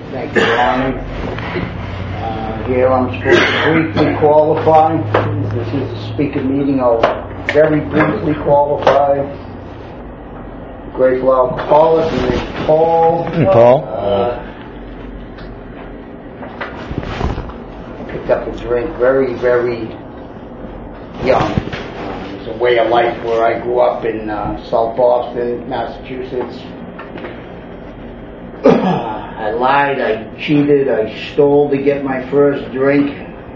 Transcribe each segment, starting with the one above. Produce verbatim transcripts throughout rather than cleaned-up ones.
Thank you, Ronnie. Uh, here I'm supposed to briefly qualify. This is a speaker meeting. I'll very briefly qualify. Grateful alcoholic, my name's Paul. Hey, Paul. Uh, picked up a drink very, very young. Uh, it's a way of life where I grew up in uh, South Boston, Massachusetts. I lied, I cheated, I stole to get my first drink.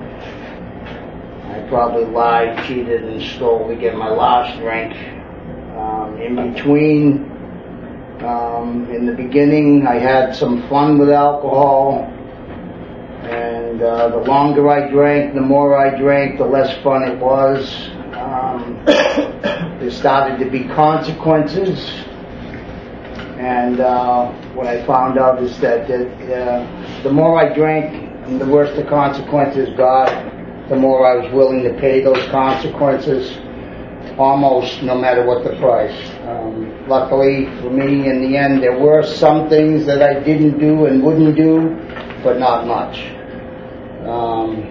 I probably lied, cheated, and stole to get my last drink. Um, in between, um, in the beginning, I had some fun with alcohol. And uh, the longer I drank, the more I drank, the less fun it was. Um, there started to be consequences. And uh, what I found out is that uh, the more I drank and the worse the consequences got, the more I was willing to pay those consequences, almost no matter what the price. Um, luckily for me, in the end, there were some things that I didn't do and wouldn't do, but not much. Um,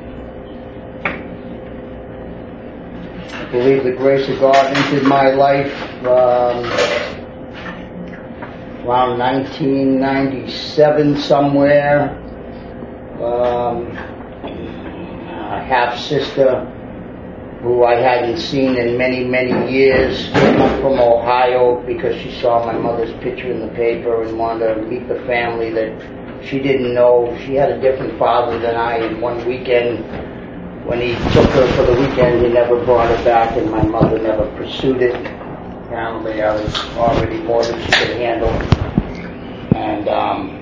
I believe the grace of God entered my life um, around nineteen ninety-seven somewhere. Um, a half-sister who I hadn't seen in many, many years came up from Ohio because she saw my mother's picture in the paper and wanted to meet the family that she didn't know. She had a different father than I, and one weekend when he took her for the weekend, he never brought her back, and my mother never pursued it. Apparently I was already more than she could handle. And um,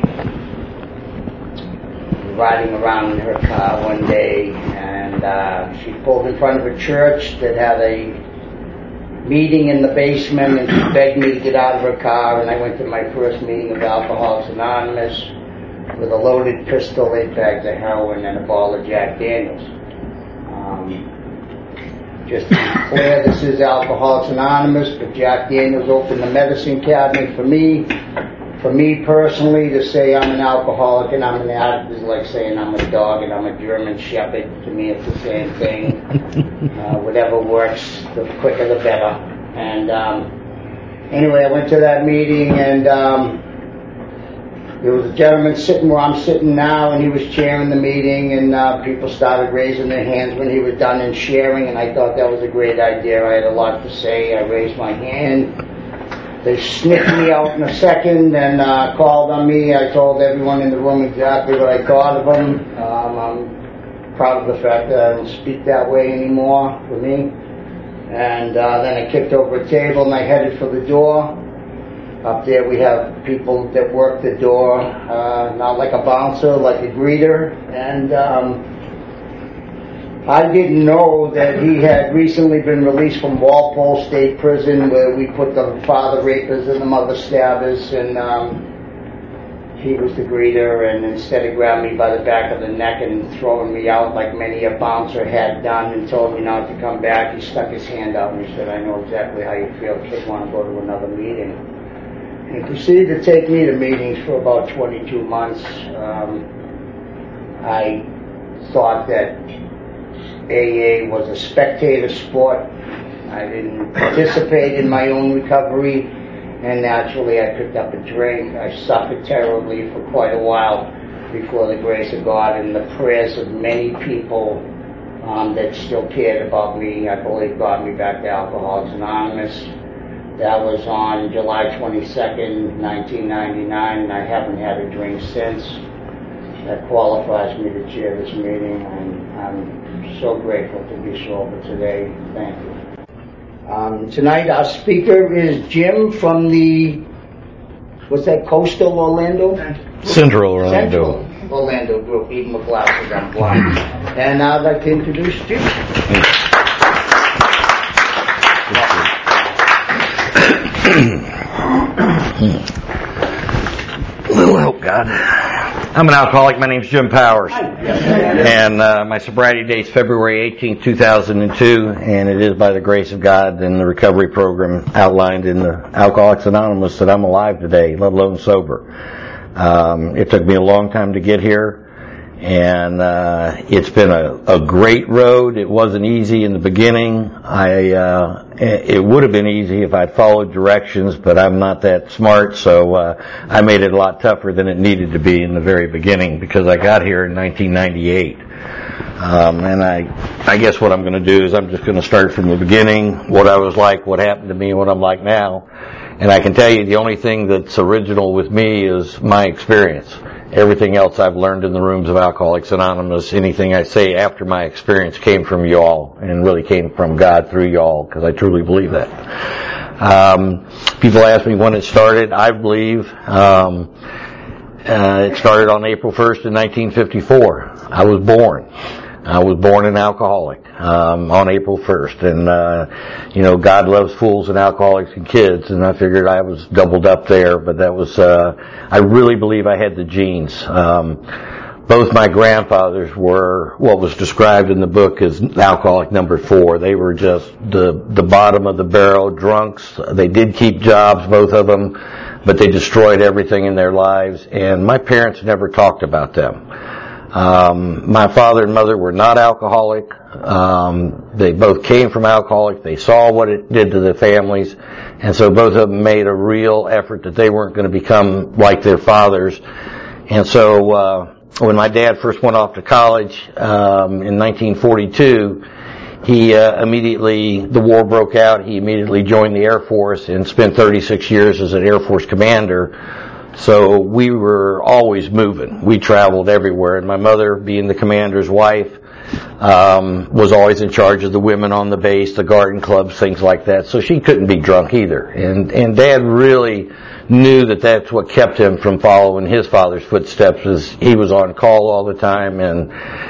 riding around in her car one day, and uh, she pulled in front of a church that had a meeting in the basement, and she begged me to get out of her car, and I went to my first meeting of Alcoholics Anonymous with a loaded pistol, eight bags of heroin, and a bottle of Jack Daniels. Um, Just to be clear, this is Alcoholics Anonymous, but Jack Daniels opened the medicine cabinet for me. For me personally, to say I'm an alcoholic and I'm an addict is like saying I'm a dog and I'm a German Shepherd. To me, it's the same thing. Uh, whatever works, the quicker the better. And um, anyway, I went to that meeting, and um, there was a gentleman sitting where I'm sitting now, and he was chairing the meeting, and uh, people started raising their hands when he was done and sharing, and I thought that was a great idea. I had a lot to say. I raised my hand. They sniffed me out in a second and uh, called on me. I told everyone in the room exactly what I thought of them. Um, I'm proud of the fact that I don't speak that way anymore for me. And uh, then I kicked over a table and I headed for the door. Up there we have people that work the door, uh, not like a bouncer, like a greeter. And um, I didn't know that he had recently been released from Walpole State Prison, where we put the father rapers and the mother stabbers, and um, he was the greeter, and instead of grabbing me by the back of the neck and throwing me out like many a bouncer had done and told me not to come back, he stuck his hand out and he said, "I know exactly how you feel, kid, want to go to another meeting." And he proceeded to take me to meetings for about twenty-two months. Um, I thought that A A was a spectator sport. I didn't participate in my own recovery, and naturally I picked up a drink. I suffered terribly for quite a while before the grace of God and the prayers of many people um, that still cared about me, I believe, brought me back to Alcoholics Anonymous. That was on July twenty-second, nineteen ninety-nine, and I haven't had a drink since. That qualifies me to chair this meeting, and I'm so grateful to be sober today. Thank you. Um, tonight our speaker is Jim from the, what's that, Coastal Orlando? Central Orlando. Central Orlando group, even with glasses, I'm blind. And I'd like to introduce Jim. Little help, God. I'm an alcoholic. My name's Jim Powers. And uh, my sobriety date's February eighteenth, two thousand two, and it is by the grace of God and the recovery program outlined in the Alcoholics Anonymous that I'm alive today, let alone sober. Um, it took me a long time to get here. And uh, it's been a, a great road. It wasn't easy in the beginning. I uh, it would have been easy if I'd followed directions, but I'm not that smart, so uh, I made it a lot tougher than it needed to be in the very beginning because I got here in nineteen ninety-eight. Um, and I I guess what I'm going to do is I'm just going to start from the beginning, what I was like, what happened to me, what I'm like now. And I can tell you the only thing that's original with me is my experience. Everything else I've learned in the rooms of Alcoholics Anonymous, anything I say after my experience came from y'all and really came from God through y'all, because I truly believe that. Um, people ask me when it started. I believe um, uh, it started on April first in nineteen fifty-four. I was born. I was born an alcoholic um, on April first, and uh, you know, God loves fools and alcoholics and kids, and I figured I was doubled up there. But that was, uh, I really believe I had the genes. Um, both my grandfathers were what was described in the book as alcoholic number four. They were just the the bottom of the barrel drunks. They did keep jobs, both of them, but they destroyed everything in their lives. And my parents never talked about them. Um, my father and mother were not alcoholic. Um, they both came from alcoholics. They saw what it did to their families. And so both of them made a real effort that they weren't going to become like their fathers. And so, uh, when my dad first went off to college, um, in nineteen forty-two, he, uh, immediately, the war broke out. He immediately joined the Air Force and spent thirty-six years as an Air Force commander. So we were always moving. We traveled everywhere. And my mother, being the commander's wife, um, was always in charge of the women on the base, the garden clubs, things like that. So she couldn't be drunk either. And, and Dad really knew that that's what kept him from following his father's footsteps, is he was on call all the time. And,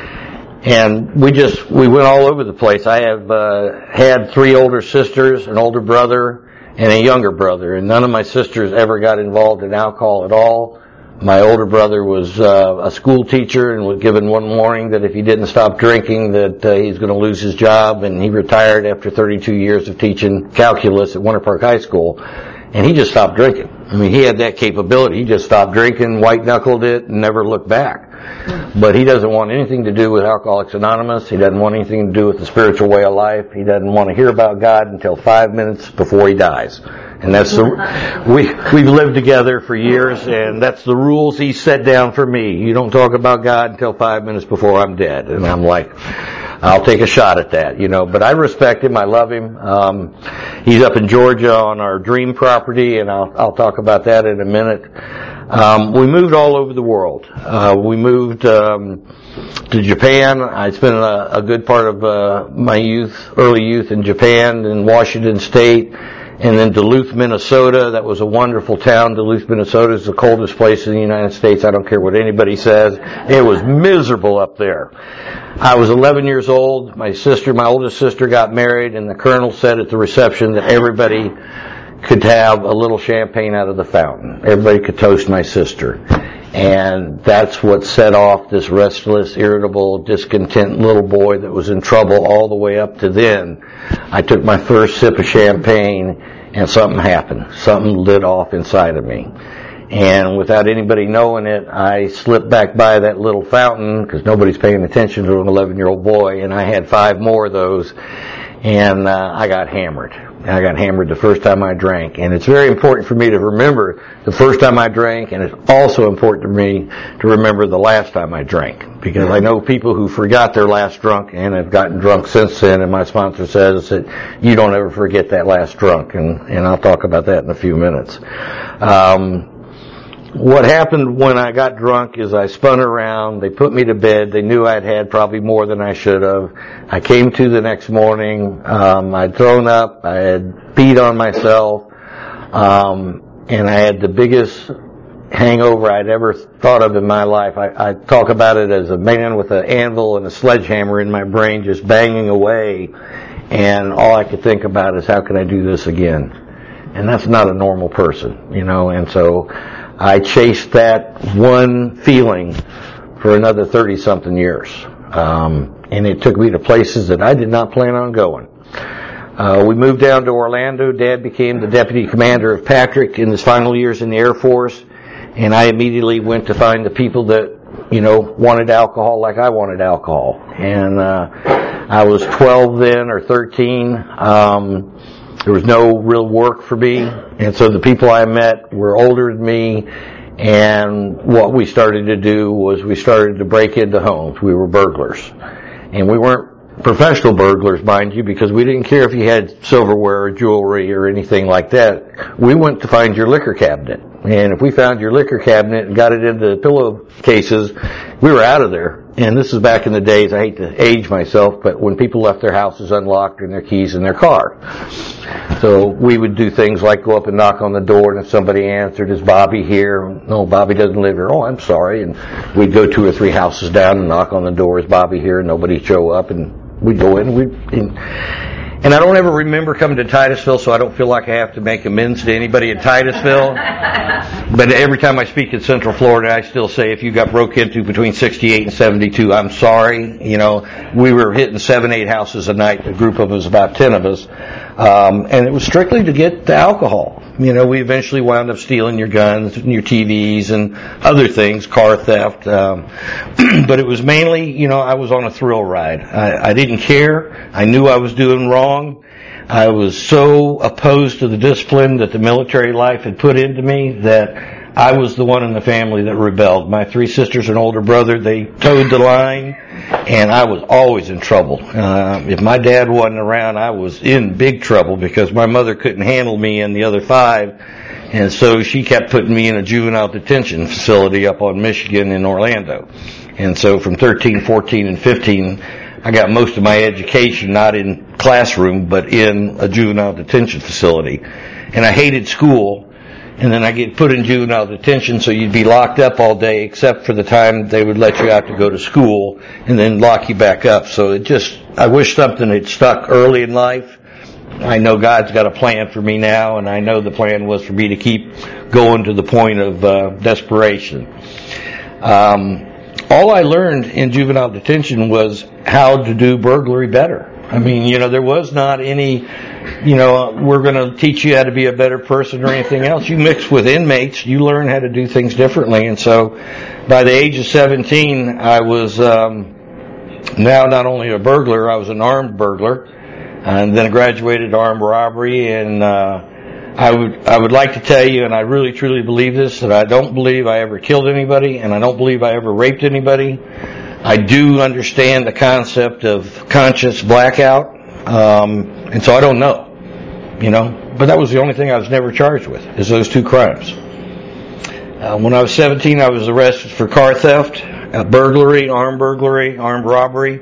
and we just, we went all over the place. I have, uh, had three older sisters, an older brother, and a younger brother, and none of my sisters ever got involved in alcohol at all. My older brother was uh, a school teacher and was given one warning that if he didn't stop drinking that uh, he's going to lose his job, and he retired after thirty-two years of teaching calculus at Winter Park High School, and he just stopped drinking. I mean, he had that capability. He just stopped drinking, white-knuckled it, and never looked back. But he doesn't want anything to do with Alcoholics Anonymous. He doesn't want anything to do with the spiritual way of life. He doesn't want to hear about God until five minutes before he dies. And that's the, we, we've lived together for years, and that's the rules he set down for me. You don't talk about God until five minutes before I'm dead. And I'm like, I'll take a shot at that, you know. But I respect him. I love him. Um, he's up in Georgia on our dream property, and I'll, I'll talk about that in a minute. Um, we moved all over the world. Uh, we moved um, to Japan. I spent a, a good part of uh, my youth, early youth in Japan, in Washington State, and then Duluth, Minnesota. That was a wonderful town. Duluth, Minnesota is the coldest place in the United States. I don't care what anybody says. It was miserable up there. I was eleven years old. My sister, my oldest sister, got married, and the colonel said at the reception that everybody could have a little champagne out of the fountain. Everybody could toast my sister. And that's what set off this restless, irritable, discontent little boy that was in trouble all the way up to then. I took my first sip of champagne, and something happened. Something lit off inside of me. And without anybody knowing it, I slipped back by that little fountain, because nobody's paying attention to an eleven-year-old boy, and I had five more of those, and uh, I got hammered. I got hammered the first time I drank. And it's very important for me to remember the first time I drank, and it's also important to me to remember the last time I drank. Because I know people who forgot their last drunk and have gotten drunk since then, and my sponsor says that you don't ever forget that last drunk, and, and I'll talk about that in a few minutes. Um, What happened when I got drunk is I spun around, they put me to bed, they knew I'd had probably more than I should have. I came to the next morning, um, I'd thrown up, I had peed on myself, um, and I had the biggest hangover I'd ever thought of in my life. I, I talk about it as a man with an anvil and a sledgehammer in my brain just banging away, and all I could think about is how can I do this again? And that's not a normal person, you know, and so I chased that one feeling for another thirty-something years. Um, and it took me to places that I did not plan on going. Uh, we moved down to Orlando. Dad became the deputy commander of Patrick in his final years in the Air Force. and I immediately went to find the people that, you know, wanted alcohol like I wanted alcohol. And uh, I was twelve then, or thirteen. Um, there was no real work for me, and so the people I met were older than me. And what we started to do was we started to break into homes. We were burglars, and we weren't professional burglars, mind you, because we didn't care if you had silverware or jewelry or anything like that. We went to find your liquor cabinet. And if we found your liquor cabinet and got it into pillowcases, we were out of there. And this is back in the days, I hate to age myself, but when people left their houses unlocked and their keys in their car. So we would do things like go up and knock on the door, and if somebody answered, is Bobby here? No, Bobby doesn't live here. Oh, I'm sorry. And we'd go two or three houses down and knock on the door, is Bobby here? And nobody'd show up, and we'd go in, and we'd... And, And I don't ever remember coming to Titusville, so I don't feel like I have to make amends to anybody in Titusville. But every time I speak in Central Florida, I still say if you got broke into between sixty-eight and seventy-two, I'm sorry. You know, we were hitting seven, eight houses a night. A group of us, about ten of us. Um, and it was strictly to get the alcohol. You know, we eventually wound up stealing your guns and your T Vs and other things, car theft. Um, but it was mainly, you know, I was on a thrill ride. I, I didn't care. I knew I was doing wrong. I was so opposed to the discipline that the military life had put into me that I was the one in the family that rebelled. My three sisters and older brother, they towed the line, and I was always in trouble. Uh, if my dad wasn't around, I was in big trouble because my mother couldn't handle me and the other five, and so she kept putting me in a juvenile detention facility up on Michigan in Orlando. And so from thirteen, fourteen, and fifteen, I got most of my education not in classroom, but in a juvenile detention facility. And I hated school. And then I get put in juvenile detention, so you'd be locked up all day except for the time they would let you out to go to school and then lock you back up. So it just, I wish something had stuck early in life. I know God's got a plan for me now, and I know the plan was for me to keep going to the point of uh, desperation. Um, all I learned in juvenile detention was how to do burglary better. I mean, you know, there was not any, you know, we're going to teach you how to be a better person or anything else. You mix with inmates, you learn how to do things differently. And so by the age of seventeen, I was um, now not only a burglar, I was an armed burglar, and then I graduated armed robbery. And uh, I would I would like to tell you, and I really truly believe this, that I don't believe I ever killed anybody, and I don't believe I ever raped anybody. I do understand the concept of conscious blackout, um, and so I don't know, you know. But that was the only thing I was never charged with, is those two crimes. Uh, when I was seventeen, I was arrested for car theft, uh, burglary, armed burglary, armed robbery,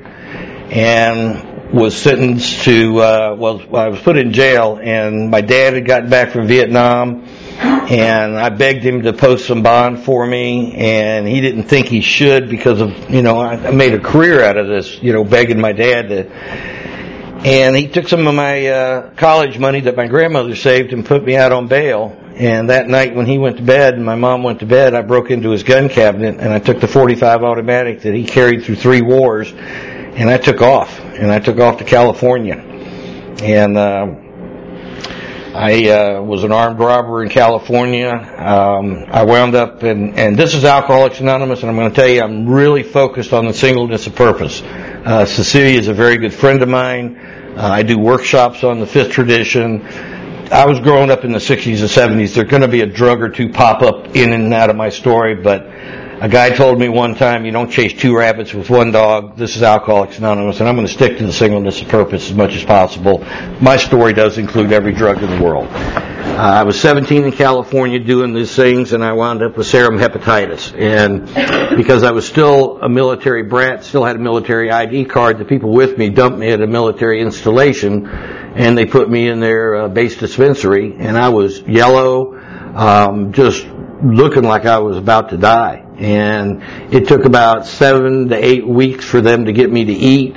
and was sentenced to, uh, well, I was put in jail, and my dad had gotten back from Vietnam, and I begged him to post some bond for me, and he didn't think he should because of, you know, I made a career out of this, you know, begging my dad to, and he took some of my uh, college money that my grandmother saved and put me out on bail. And that night when he went to bed and my mom went to bed, I broke into his gun cabinet and I took the forty-five automatic that he carried through three wars, and I took off, and I took off to California. And, uh, I uh, was an armed robber in California. Um, I wound up, in, and this is Alcoholics Anonymous, and I'm going to tell you I'm really focused on the singleness of purpose. Uh, Cecilia is a very good friend of mine. Uh, I do workshops on the fifth tradition. I was growing up in the sixties and seventies. There's going to be a drug or two pop up in and out of my story, but a guy told me one time, you don't chase two rabbits with one dog. This is Alcoholics Anonymous, and I'm going to stick to the singleness of purpose as much as possible. My story does include every drug in the world. Uh, I was seventeen in California doing these things, and I wound up with serum hepatitis. And because I was still a military brat, still had a military I D card, the people with me dumped me at a military installation, and they put me in their uh, base dispensary, and I was yellow, um, just looking like I was about to die. And it took about seven to eight weeks for them to get me to eat.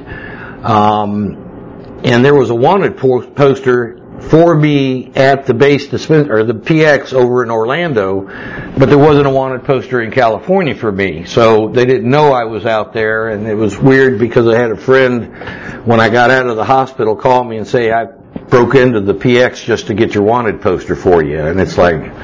Um, and there was a wanted po- poster for me at the base dispenser, or the P X over in Orlando, but there wasn't a wanted poster in California for me. So they didn't know I was out there, and it was weird because I had a friend, when I got out of the hospital, call me and say, I broke into the P X just to get your wanted poster for you. And it's like,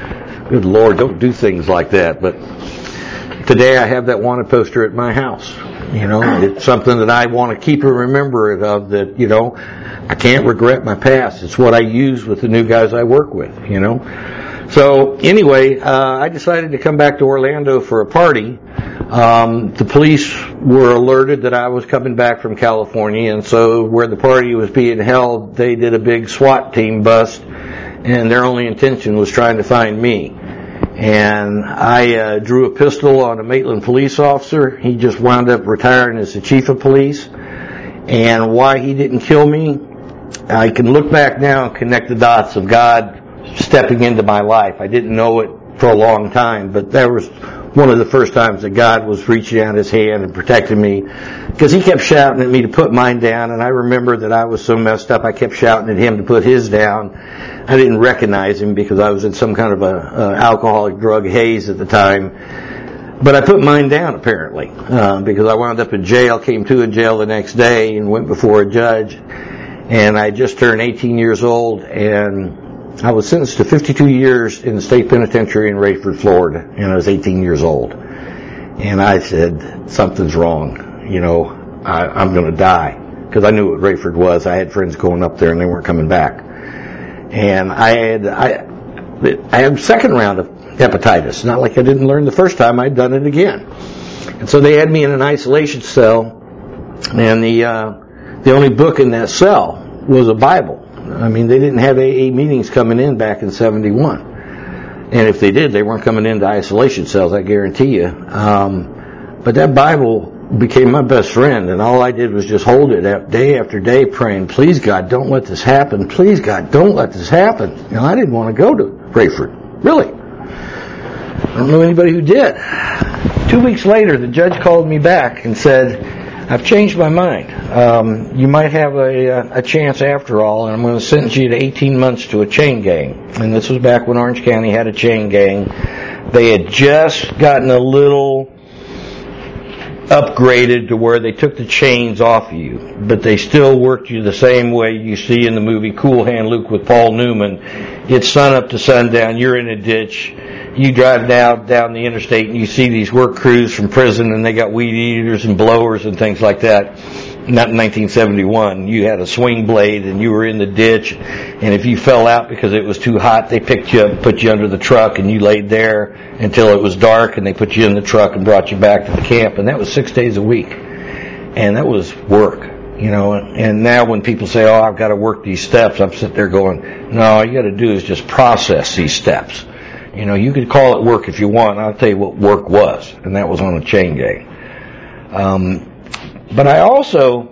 Good Lord, don't do things like that. But today I have that wanted poster at my house. You know, it's something that I want to keep and remember it of, that, you know, I can't regret my past. It's what I use with the new guys I work with, you know. So anyway, uh, I decided to come back to Orlando for a party. Um, the police were alerted that I was coming back from California, and so where the party was being held, they did a big SWAT team bust, and their only intention was trying to find me. And I uh, drew a pistol on a Maitland police officer. He just wound up retiring as the chief of police. And why he didn't kill me, I can look back now and connect the dots of God stepping into my life. I didn't know it for a long time, but that was one of the first times that God was reaching out his hand and protecting me, because he kept shouting at me to put mine down, and I remember that I was so messed up I kept shouting at him to put his down. I didn't recognize him because I was in some kind of a, a alcoholic drug haze at the time, but I put mine down apparently, uh, because I wound up in jail, came to in jail the next day and went before a judge, and I just turned eighteen years old, and I was sentenced to fifty-two years in the state penitentiary in Rayford, Florida, and I was eighteen years old. And I said, something's wrong. You know, I, I'm going to die. Because I knew what Rayford was. I had friends going up there and they weren't coming back. And I had, I, I had a second round of hepatitis. Not like I didn't learn the first time, I'd done it again. And so they had me in an isolation cell, and the, uh, the only book in that cell was a Bible. I mean, they didn't have A A meetings coming in back in seventy-one. And if they did, they weren't coming into isolation cells, I guarantee you. Um, but that Bible became my best friend, and all I did was just hold it day after day, praying, please God, don't let this happen. Please God, don't let this happen. You know, I didn't want to go to Rayford. Really. I don't know anybody who did. Two weeks later, the judge called me back and said, I've changed my mind. Um, you might have a, a chance after all, and I'm going to sentence you to eighteen months to a chain gang. And this was back when Orange County had a chain gang. They had just gotten a little upgraded to where they took the chains off of you, but they still worked you the same way you see in the movie Cool Hand Luke with Paul Newman. It's sun up to sundown, you're in a ditch, you drive down down the interstate and you see these work crews from prison, and they got weed eaters and blowers and things like that. Not in nineteen seventy-one. You had a swing blade and you were in the ditch, and if you fell out because it was too hot, they picked you up and put you under the truck, and you laid there until it was dark, and they put you in the truck and brought you back to the camp. And that was six days a week. And that was work, you know. And now when people say, oh, I've got to work these steps, I'm sitting there going, no, all you got to do is just process these steps. You know, you could call it work if you want. I'll tell you what work was, and that was on a chain gang. Um, but I also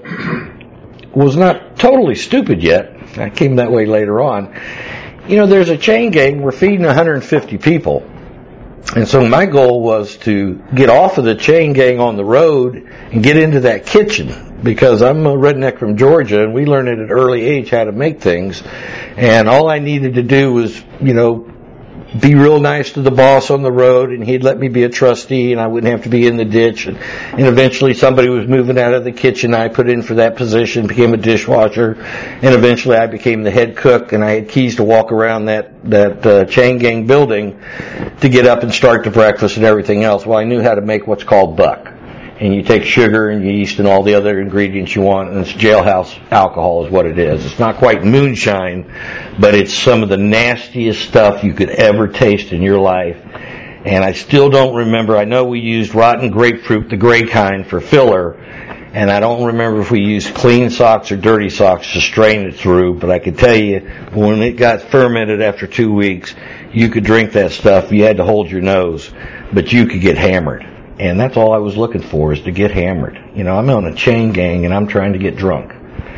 was not totally stupid yet. I came that way later on. You know, there's a chain gang. We're feeding one hundred fifty people. And so my goal was to get off of the chain gang on the road and get into that kitchen, because I'm a redneck from Georgia, and we learned at an early age how to make things. And all I needed to do was, you know, be real nice to the boss on the road, and he'd let me be a trustee, and I wouldn't have to be in the ditch. And, and eventually somebody was moving out of the kitchen. I put in for that position, became a dishwasher, and eventually I became the head cook, and I had keys to walk around that, that uh, chain gang building to get up and start the breakfast and everything else. Well, I knew how to make what's called buck. And you take sugar and yeast and all the other ingredients you want, and it's jailhouse alcohol is what it is. It's not quite moonshine, but it's some of the nastiest stuff you could ever taste in your life. And I still don't remember. I know we used rotten grapefruit, the gray kind, for filler, and I don't remember if we used clean socks or dirty socks to strain it through, but I can tell you, when it got fermented after two weeks, you could drink that stuff. You had to hold your nose, but you could get hammered. And that's all I was looking for, is to get hammered. You know, I'm on a chain gang and I'm trying to get drunk.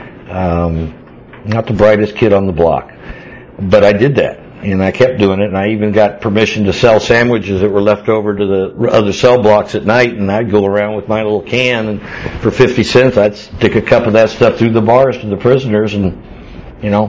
Um, not the brightest kid on the block. But I did that. And I kept doing it. And I even got permission to sell sandwiches that were left over to the other cell blocks at night. And I'd go around with my little can, and for fifty cents I'd stick a cup of that stuff through the bars to the prisoners. And, you know,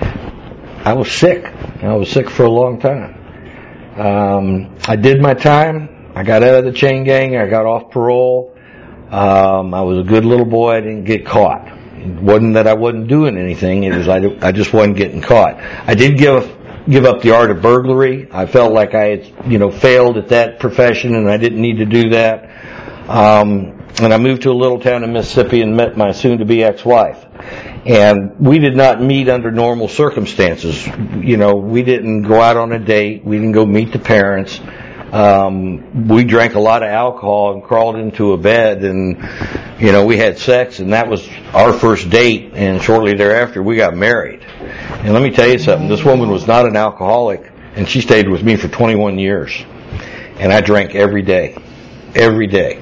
I was sick. I was sick for a long time. Um, I did my time. I got out of the chain gang. I got off parole. Um, I was a good little boy. I didn't get caught. It wasn't that I wasn't doing anything. It was I, I just wasn't getting caught. I did give give up the art of burglary. I felt like I had, you know, failed at that profession and I didn't need to do that. Um, and I moved to a little town in Mississippi and met my soon-to-be ex-wife. And we did not meet under normal circumstances. You know, we didn't go out on a date. We didn't go meet the parents. Um, we drank a lot of alcohol and crawled into a bed and, you know, we had sex and that was our first date, and shortly thereafter we got married. And let me tell you something, this woman was not an alcoholic and she stayed with me for twenty-one years. And I drank every day. Every day.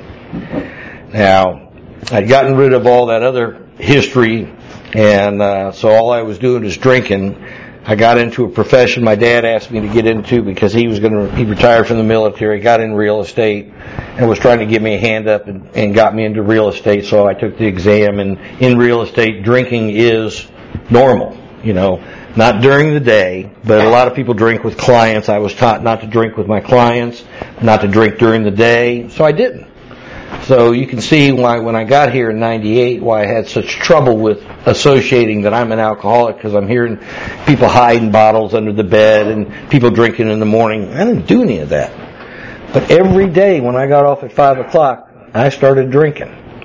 Now, I'd gotten rid of all that other history, and uh, so all I was doing is drinking. I got into a profession my dad asked me to get into because he was going to, he retired from the military, got in real estate, and was trying to give me a hand up and, and got me into real estate. So I took the exam, and in real estate, drinking is normal, you know, not during the day, but a lot of people drink with clients. I was taught not to drink with my clients, not to drink during the day, so I didn't. So you can see why when I got here in ninety-eight, why I had such trouble with associating that I'm an alcoholic, because I'm hearing people hiding bottles under the bed and people drinking in the morning. I didn't do any of that. But every day when I got off at five o'clock, I started drinking.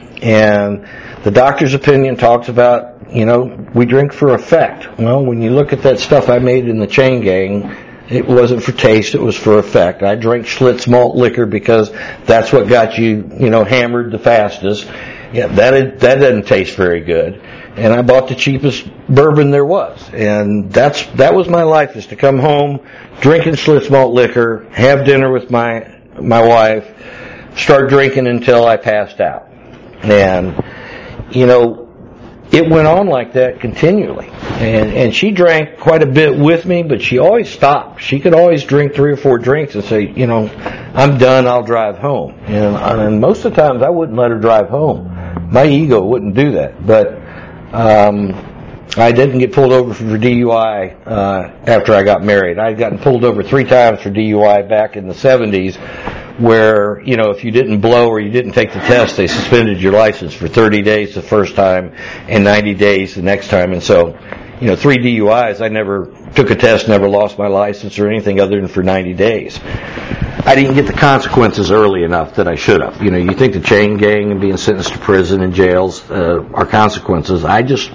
And the doctor's opinion talks about, you know, we drink for effect. Well, when you look at that stuff I made in the chain gang, it wasn't for taste, it was for effect. I drank Schlitz malt liquor because that's what got you, you know, hammered the fastest. Yeah, that is, that doesn't taste very good. And I bought the cheapest bourbon there was. And that's, that was my life, is to come home, drinking Schlitz malt liquor, have dinner with my, my wife, start drinking until I passed out. And, you know, it went on like that continually. And, and she drank quite a bit with me, but she always stopped. She could always drink three or four drinks and say, you know, I'm done, I'll drive home. And, and most of the times I wouldn't let her drive home. My ego wouldn't do that. But um, I didn't get pulled over for D U I uh, after I got married. I had gotten pulled over three times for D U I back in the seventies, where, you know, if you didn't blow or you didn't take the test, they suspended your license for thirty days the first time and ninety days the next time. And so, you know, three D U Is, I never took a test, never lost my license or anything other than for ninety days. I didn't get the consequences early enough that I should have. You know, you think the chain gang and being sentenced to prison and jails uh, are consequences. I just,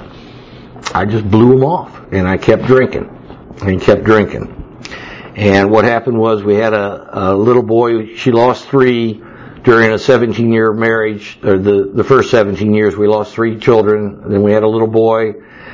I just blew them off, and I kept drinking and kept drinking. And what happened was we had a, a little boy. She lost three during a seventeen-year marriage, or the, the first seventeen years. We lost three children. Then we had a little boy.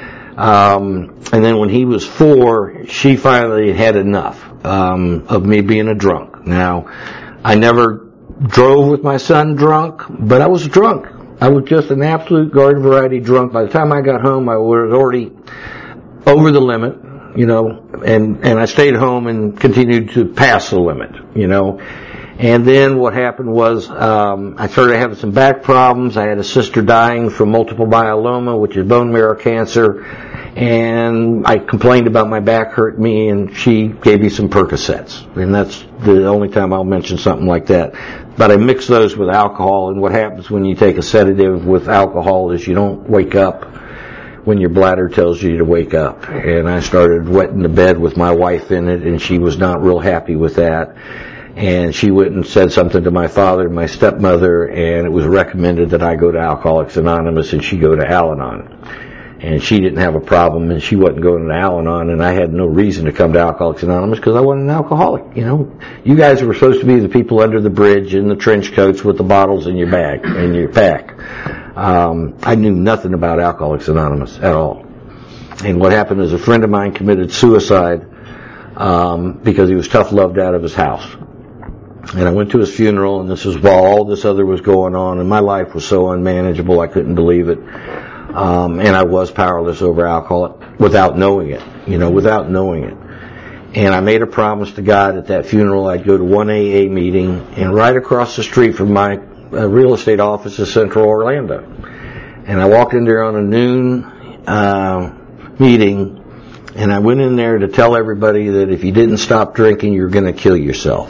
Um, and then when he was four, she finally had enough um, of me being a drunk. Now, I never drove with my son drunk, but I was drunk. I was just an absolute garden variety drunk. By the time I got home, I was already over the limit. You know, and, and I stayed home and continued to pass the limit, you know. And then what happened was, um, I started having some back problems. I had a sister dying from multiple myeloma, which is bone marrow cancer. And I complained about my back hurt me, and she gave me some Percocets. And that's the only time I'll mention something like that. But I mixed those with alcohol, and what happens when you take a sedative with alcohol is you don't wake up when your bladder tells you to wake up. And I started wetting the bed with my wife in it, and she was not real happy with that. And she went and said something to my father and my stepmother, and it was recommended that I go to Alcoholics Anonymous and she go to Al-Anon. And she didn't have a problem, and she wasn't going to Al-Anon, and I had no reason to come to Alcoholics Anonymous because I wasn't an alcoholic, you know. You guys were supposed to be the people under the bridge in the trench coats with the bottles in your bag, in your pack. Um, I knew nothing about Alcoholics Anonymous at all. And what happened is a friend of mine committed suicide um, because he was tough loved out of his house. And I went to his funeral, and this is while all this other was going on, and my life was so unmanageable I couldn't believe it. Um, and I was powerless over alcohol without knowing it, you know, without knowing it. And I made a promise to God at that funeral I'd go to one A A meeting, and right across the street from my uh, real estate office is Central Orlando. And I walked in there on a noon uh, meeting, and I went in there to tell everybody that if you didn't stop drinking, you're going to kill yourself.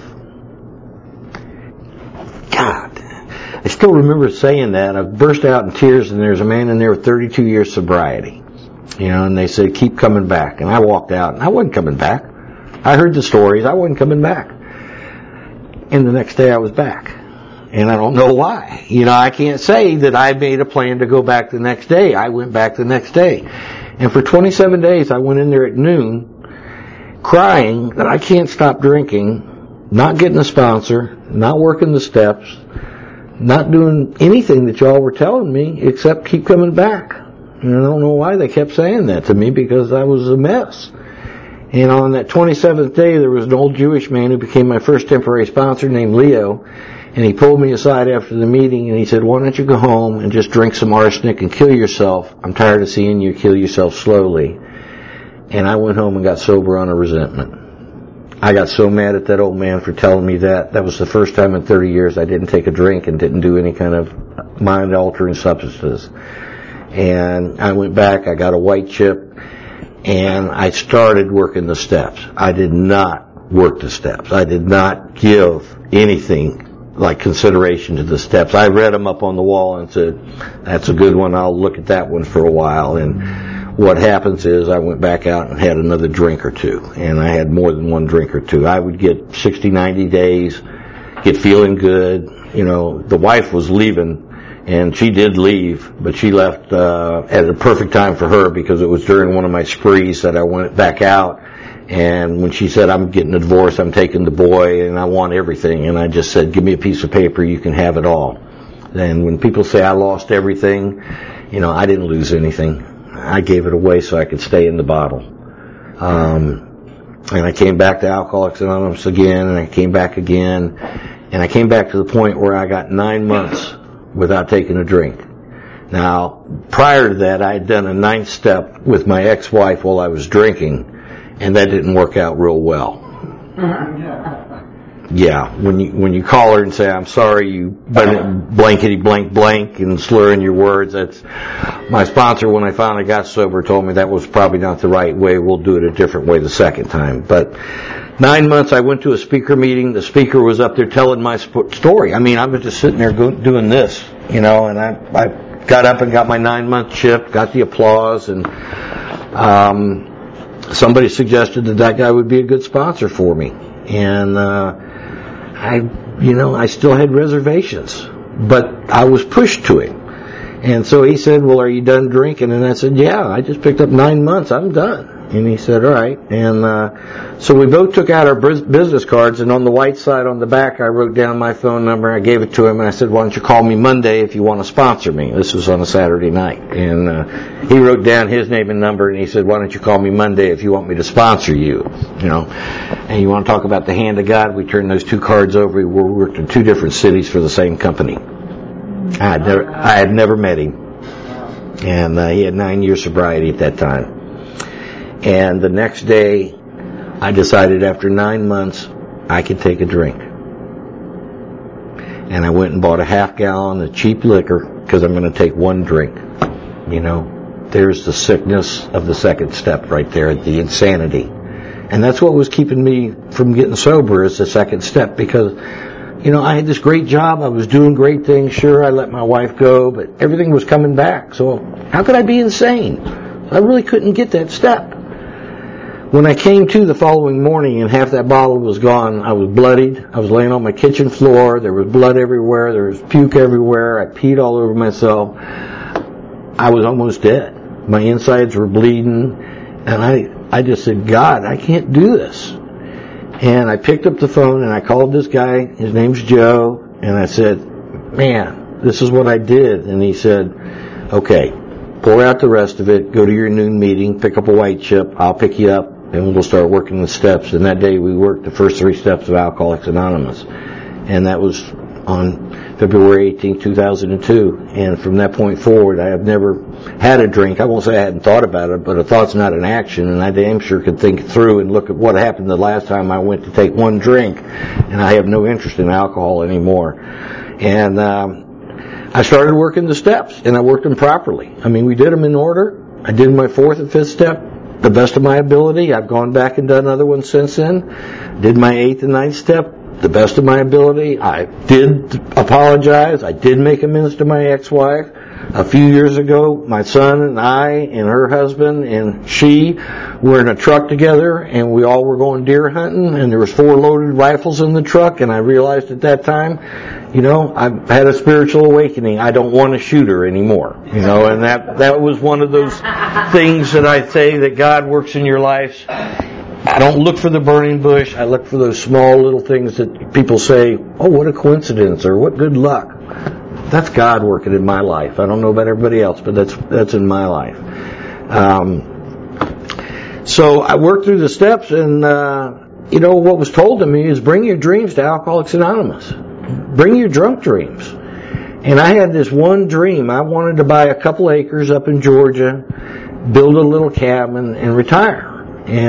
God, I still remember saying that. I burst out in tears, and there's a man in there with thirty-two years sobriety. You know, and they said, keep coming back. And I walked out, and I wasn't coming back. I heard the stories. I wasn't coming back. And the next day I was back. And I don't know why. You know, I can't say that I made a plan to go back the next day. I went back the next day. And for twenty-seven days I went in there at noon crying that I can't stop drinking, not getting a sponsor, not working the steps, not doing anything that y'all were telling me except keep coming back. And I don't know why they kept saying that to me, because I was a mess. And on that twenty-seventh day, there was an old Jewish man who became my first temporary sponsor named Leo. And he pulled me aside after the meeting and he said, why don't you go home and just drink some arsenic and kill yourself? I'm tired of seeing you kill yourself slowly. And I went home and got sober on a resentment. I got so mad at that old man for telling me that. That was the first time in thirty years I didn't take a drink and didn't do any kind of mind-altering substances. And I went back, I got a white chip, and I started working the steps. I did not work the steps. I did not give anything like consideration to the steps. I read them up on the wall and said, that's a good one, I'll look at that one for a while. And what happens is I went back out and had another drink or two. And I had more than one drink or two. I would get sixty, ninety days, get feeling good. You know, the wife was leaving, and she did leave, but she left uh, at a perfect time for her, because it was during one of my sprees that I went back out. And when she said, I'm getting a divorce, I'm taking the boy, and I want everything, and I just said, give me a piece of paper, you can have it all. And when people say I lost everything, you know, I didn't lose anything. I gave it away so I could stay in the bottle. Um, and I came back to Alcoholics Anonymous again, and I came back again, and I came back to the point where I got nine months without taking a drink. Now, prior to that, I had done a ninth step with my ex-wife while I was drinking, and that didn't work out real well. Yeah, when you when you call her and say, I'm sorry, you blankety blank blank and slurring your words, that's my sponsor, when I finally got sober, told me that was probably not the right way. We'll do it a different way the second time. But nine months I went to a speaker meeting. The speaker was up there telling my sp- story. I mean, I was just sitting there go- doing this, you know, and I, I got up and got my nine month chip, got the applause, and um somebody suggested that that guy would be a good sponsor for me. And uh I, you know, I still had reservations, but I was pushed to it. And so he said, well, are you done drinking? And I said, yeah, I just picked up nine months. I'm done. And he said, all right. And uh so we both took out our business cards, and on the white side on the back, I wrote down my phone number. I gave it to him, and I said, why don't you call me Monday if you want to sponsor me? This was on a Saturday night. And uh he wrote down his name and number, and he said, why don't you call me Monday if you want me to sponsor you? You know, and you want to talk about the hand of God? We turned those two cards over. We worked in two different cities for the same company. I had never, I had never met him. And uh, he had nine years sobriety at that time. And the next day, I decided after nine months, I could take a drink. And I went and bought a half gallon of cheap liquor, because I'm going to take one drink. You know, there's the sickness of the second step right there, the insanity. And that's what was keeping me from getting sober, is the second step, because, you know, I had this great job, I was doing great things, sure, I let my wife go, but everything was coming back, so how could I be insane? I really couldn't get that step. When I came to the following morning and half that bottle was gone, I was bloodied. I was laying on my kitchen floor. There was blood everywhere. There was puke everywhere. I peed all over myself. I was almost dead. My insides were bleeding. And I, I just said, God, I can't do this. And I picked up the phone and I called this guy. His name's Joe. And I said, man, this is what I did. And he said, okay, pour out the rest of it. Go to your noon meeting. Pick up a white chip. I'll pick you up. And we'll start working the steps. And that day we worked the first three steps of Alcoholics Anonymous. And that was on February eighteenth, two thousand two. And from that point forward, I have never had a drink. I won't say I hadn't thought about it, but a thought's not an action. And I damn sure could think through and look at what happened the last time I went to take one drink. And I have no interest in alcohol anymore. And um, I started working the steps, and I worked them properly. I mean, we did them in order. I did my fourth and fifth step the best of my ability. I've gone back and done other ones since then. Did my eighth and ninth step the best of my ability. I did apologize. I did make amends to my ex-wife. A few years ago, my son and I and her husband and she were in a truck together, and we all were going deer hunting, and there was four loaded rifles in the truck, and I realized at that time, you know, I've had a spiritual awakening. I don't want to shoot her anymore, you know, and that, that was one of those things that I say that God works in your life. I don't look for the burning bush. I look for those small little things that people say, oh, what a coincidence, or what good luck. That's God working in my life. I don't know about everybody else, but that's that's in my life. Um, so I worked through the steps, and, uh, you know, what was told to me is bring your dreams to Alcoholics Anonymous. Bring your drunk dreams. And I had this one dream. I wanted to buy a couple acres up in Georgia, build a little cabin, and retire.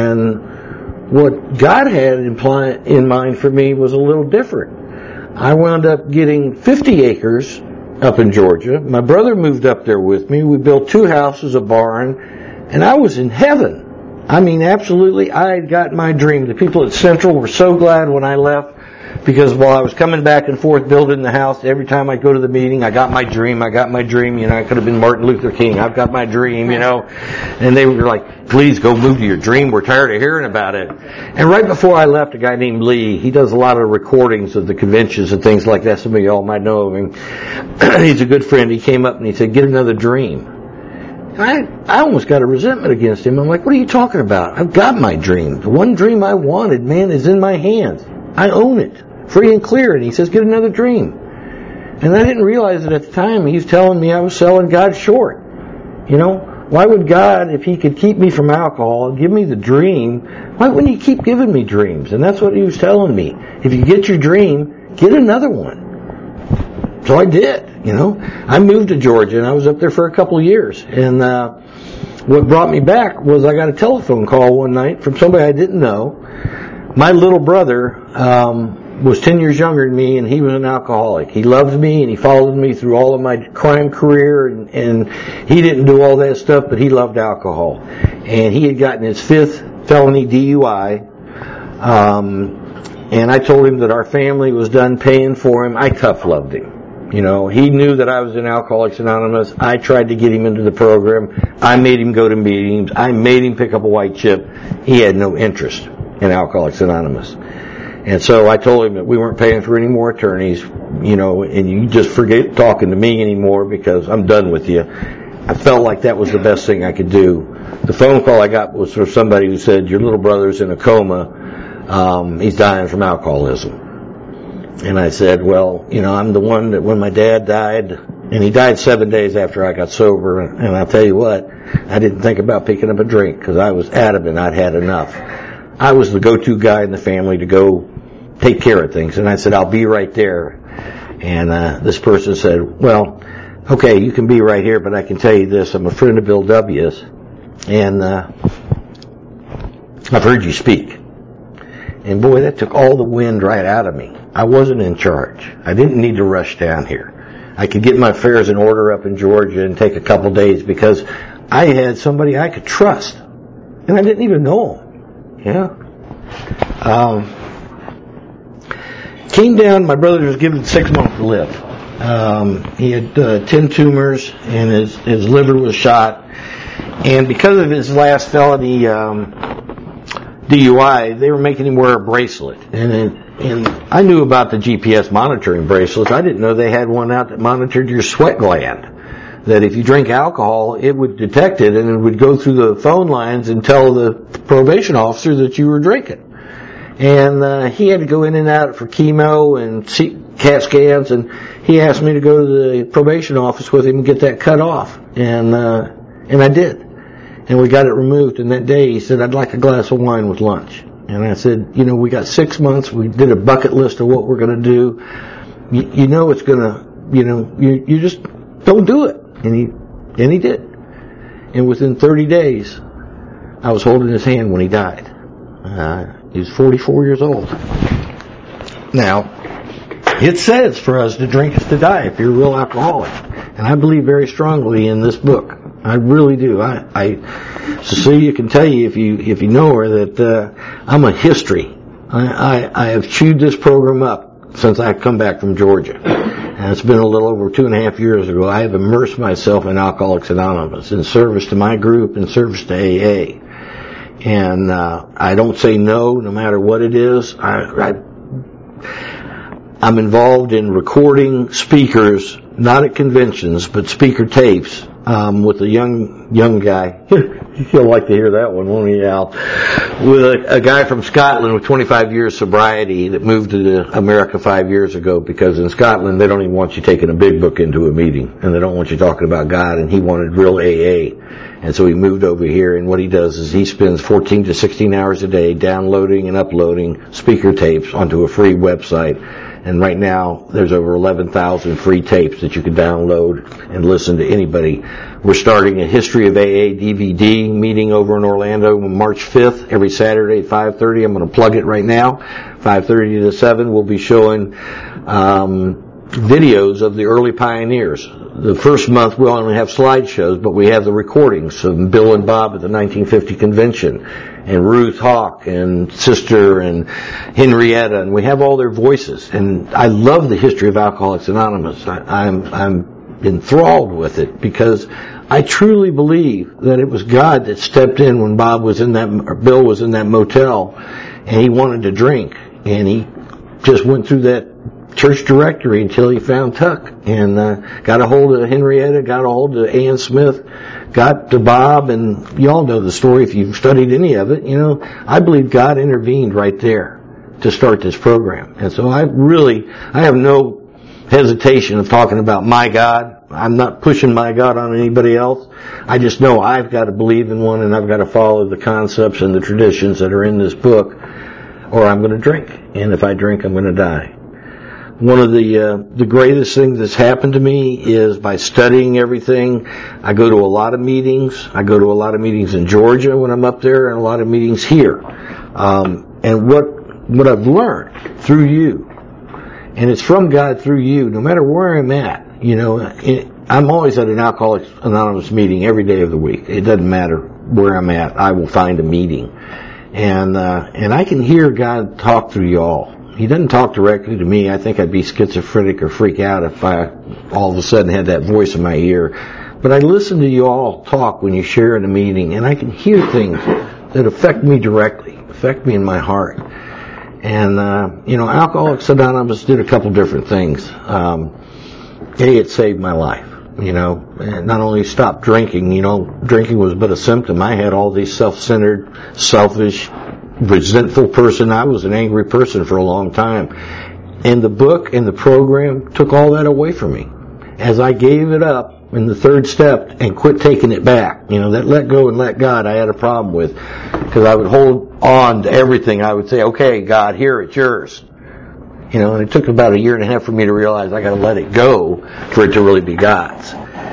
And what God had in, in mind for me was a little different. I wound up getting fifty acres up in Georgia. My brother moved up there with me. We built two houses, a barn, and I was in heaven. I mean, absolutely, I had got my dream. The people at Central were so glad when I left, because while I was coming back and forth building the house, every time I go to the meeting, I got my dream, I got my dream, you know, I could have been Martin Luther King, I've got my dream, you know, and they were like, please go move to your dream, we're tired of hearing about it. And right before I left, a guy named Lee, he does a lot of recordings of the conventions and things like that, some of y'all might know of him. He's a good friend. He came up and he said, get another dream. I, I almost got a resentment against him. I'm like, what are you talking about? I've got my dream. The one dream I wanted, man, is in my hands. I own it, free and clear. And he says, get another dream. And I didn't realize it at the time. He was telling me I was selling God short. You know, why would God, if he could keep me from alcohol, give me the dream, why wouldn't he keep giving me dreams? And that's what he was telling me. If you get your dream, get another one. So I did, you know. I moved to Georgia, and I was up there for a couple of years. And uh, what brought me back was I got a telephone call one night from somebody I didn't know. My little brother um, was ten years younger than me, and he was an alcoholic. He loved me, and he followed me through all of my crime career, and, and he didn't do all that stuff, but he loved alcohol. And he had gotten his fifth felony D U I. Um, and I told him that our family was done paying for him. I tough loved him. You know, he knew that I was in Alcoholics Anonymous. I tried to get him into the program. I made him go to meetings. I made him pick up a white chip. He had no interest in Alcoholics Anonymous. And so I told him that we weren't paying for any more attorneys, you know, and you just forget talking to me anymore because I'm done with you. I felt like that was the best thing I could do. The phone call I got was from somebody who said, your little brother's in a coma. Um, he's dying from alcoholism. And I said, well, you know, I'm the one that when my dad died, and he died seven days after I got sober, and I'll tell you what, I didn't think about picking up a drink because I was adamant I'd had enough. I was the go-to guy in the family to go take care of things, and I said, I'll be right there. And uh, this person said, well, okay, you can be right here, but I can tell you this, I'm a friend of Bill W's, and uh, I've heard you speak. And boy, that took all the wind right out of me. I wasn't in charge. I didn't need to rush down here. I could get my affairs in order up in Georgia and take a couple days because I had somebody I could trust. And I didn't even know him. Yeah. Um, came down, my brother was given six months to live. Um, he had uh, ten tumors and his, his liver was shot. And because of his last felony um, D U I, they were making him wear a bracelet. And it, And I knew about the G P S monitoring bracelets. I didn't know they had one out that monitored your sweat gland. That if you drink alcohol, it would detect it and it would go through the phone lines and tell the probation officer that you were drinking. And uh, he had to go in and out for chemo and C- CAT scans, and he asked me to go to the probation office with him and get that cut off. And uh, and I did. And we got it removed. And that day he said, I'd like a glass of wine with lunch. And I said, you know, we got six months. We did a bucket list of what we're going to do. You, you know it's going to, you know, you, you just don't do it. And he, and he did. And within thirty days, I was holding his hand when he died. Uh, he was forty-four years old. Now, it says for us to drink is to die if you're a real alcoholic. And I believe very strongly in this book. I really do. I, I Cecilia can tell you if you if you know her that uh, I'm a history. I, I I have chewed this program up since I've come back from Georgia, and it's been a little over two and a half years ago, I have immersed myself in Alcoholics Anonymous in service to my group and service to A A. And uh, I don't say no, no matter what it is. I, I, I'm involved in recording speakers, not at conventions, but speaker tapes, um, with a young young guy. You'll like to hear that one, won't you, Al? With a, a guy from Scotland with twenty-five years sobriety that moved to America five years ago, because in Scotland they don't even want you taking a big book into a meeting, and they don't want you talking about God, and he wanted real A A. And so he moved over here, and what he does is he spends fourteen to sixteen hours a day downloading and uploading speaker tapes onto a free website. And right now, there's over eleven thousand free tapes that you can download and listen to anybody. We're starting a History of A A D V D meeting over in Orlando on March fifth, every Saturday at five thirty. I'm going to plug it right now. five thirty to seven, we'll be showing um, videos of the early pioneers. The first month we only have slideshows, but we have the recordings of Bill and Bob at the nineteen fifty convention, and Ruth Hawk and Sister and Henrietta, and we have all their voices. And I love the history of Alcoholics Anonymous. I, I'm, I'm enthralled with it because I truly believe that it was God that stepped in when Bob was in that, or Bill was in that motel, and he wanted to drink, and he just went through that church directory until he found Tuck, and uh, got a hold of Henrietta, got a hold of Ann Smith, got to Bob, and you all know the story if you've studied any of it. You know, I believe God intervened right there to start this program. And so I really, I have no hesitation of talking about my God. I'm not pushing my God on anybody else. I just know I've got to believe in one, and I've got to follow the concepts and the traditions that are in this book, or I'm going to drink. And if I drink, I'm going to die. One of the uh, the greatest things that's happened to me is by studying everything. I go to a lot of meetings. I go to a lot of meetings in Georgia when I'm up there, and a lot of meetings here. Um, and what what I've learned through you, and it's from God through you, no matter where I'm at. You know, it, I'm always at an Alcoholics Anonymous meeting every day of the week. It doesn't matter where I'm at. I will find a meeting, and uh, and I can hear God talk through y'all. He doesn't talk directly to me. I think I'd be schizophrenic or freak out if I all of a sudden had that voice in my ear. But I listen to you all talk when you share in a meeting, and I can hear things that affect me directly, affect me in my heart. And, uh, you know, Alcoholics Anonymous did a couple different things. Um, A, it saved my life. You know, and not only stopped drinking, you know, drinking was but a symptom. I had all these self-centered, selfish, resentful person. I was an angry person for a long time. And the book and the program took all that away from me. As I gave it up in the third step and quit taking it back, you know, that let go and let God I had a problem with, because I would hold on to everything. I would say, okay, God, here, it's yours. You know, and it took about a year and a half for me to realize I got to let it go for it to really be God's.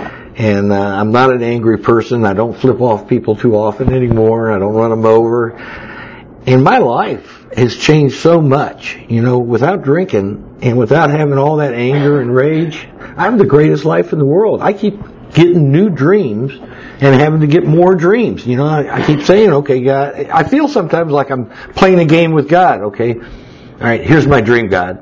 And uh, I'm not an angry person. I don't flip off people too often anymore. I don't run them over. And my life has changed so much, you know, without drinking and without having all that anger and rage. I'm the greatest life in the world. I keep getting new dreams and having to get more dreams. You know, I, I keep saying, okay, God, I feel sometimes like I'm playing a game with God, okay? All right, here's my dream, God.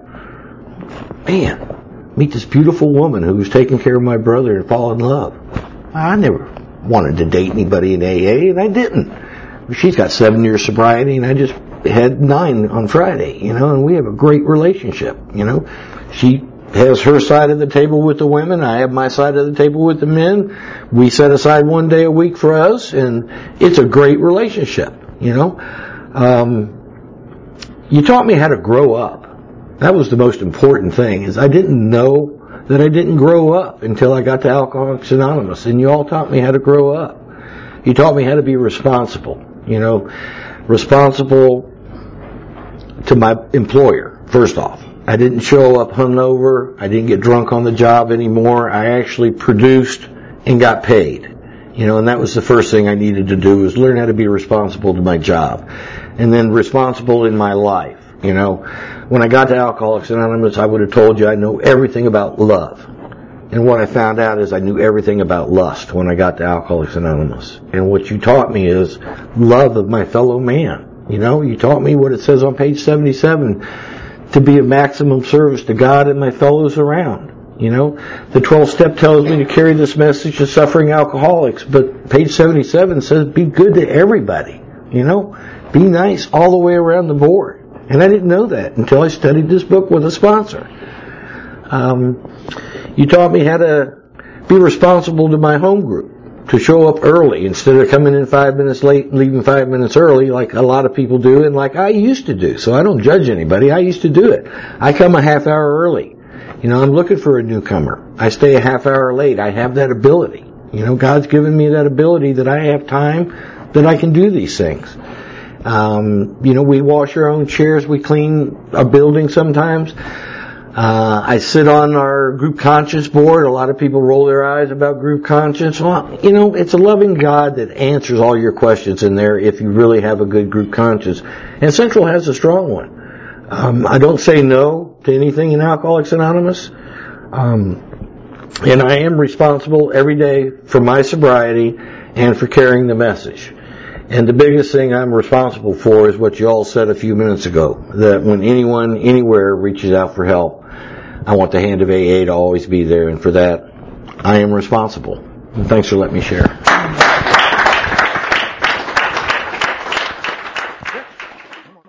Man, meet this beautiful woman who's taking care of my brother and fall in love. I never wanted to date anybody in A A, and I didn't. She's got seven years sobriety, and I just had nine on Friday, you know, and we have a great relationship, you know. She has her side of the table with the women. I have my side of the table with the men. We set aside one day a week for us, and it's a great relationship, you know. Um, you taught me how to grow up. That was the most important thing, is I didn't know that I didn't grow up until I got to Alcoholics Anonymous, and you all taught me how to grow up. You taught me how to be responsible. You know, responsible to my employer, first off. I didn't show up hungover. I didn't get drunk on the job anymore. I actually produced and got paid. You know, and that was the first thing I needed to do, was learn how to be responsible to my job. And then responsible in my life. You know, when I got to Alcoholics Anonymous, I would have told you I know everything about love. And what I found out is I knew everything about lust when I got to Alcoholics Anonymous. And what you taught me is love of my fellow man. You know, you taught me what it says on page seventy-seven, to be of maximum service to God and my fellows around. You know, the twelfth step tells me to carry this message to suffering alcoholics, but page seventy-seven says be good to everybody. You know, be nice all the way around the board. And I didn't know that until I studied this book with a sponsor. Um, you taught me how to be responsible to my home group, to show up early instead of coming in five minutes late and leaving five minutes early like a lot of people do and like I used to do. So I don't judge anybody. I used to do it. I come a half hour early. You know, I'm looking for a newcomer. I stay a half hour late. I have that ability. You know, God's given me that ability that I have time that I can do these things. Um, you know, we wash our own chairs. We clean a building sometimes. Uh, I sit on our group conscience board. A lot of people roll their eyes about group conscience. Well, you know, it's a loving God that answers all your questions in there if you really have a good group conscience. And Central has a strong one. Um, I don't say no to anything in Alcoholics Anonymous. Um, and I am responsible every day for my sobriety and for carrying the message. And the biggest thing I'm responsible for is what you all said a few minutes ago, that when anyone, anywhere reaches out for help, I want the hand of A A to always be there, and for that, I am responsible. And thanks for letting me share.